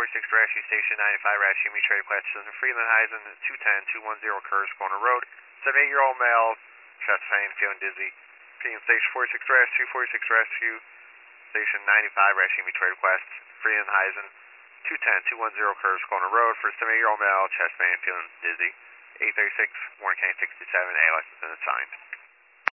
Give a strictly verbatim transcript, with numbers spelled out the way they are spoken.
forty-six Rescue Station ninety-five Rescue, me trade questions in Freelandhuizen, two ten two one zero Curtis Corner Road. seventy-eight-year-old male, chest pain, feeling dizzy. Freeland Station forty-six Rescue, forty-six Rescue Station ninety-five Rescue, me trade requests. Freelandhuizen, two ten two one zero Curtis Corner Road for seventy-eight-year-old male, chest pain, feeling dizzy. eight thirty-six, Warren County sixty-seven, A license and assigned.